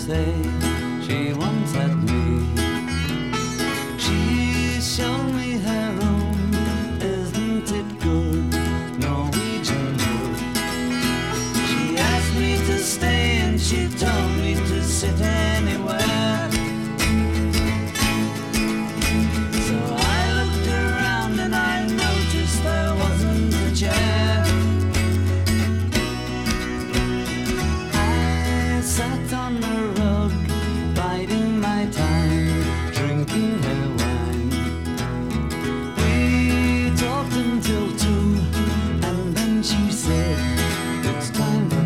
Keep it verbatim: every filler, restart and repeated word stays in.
say she once had me. She showed me her room, isn't it good? Norwegian wood. She asked me to stay and she told me to sit anywhere. So I looked around and I noticed there wasn't a chair. I sat on the rug, biding my time, drinking her wine. We talked until two, and then she said, it's time for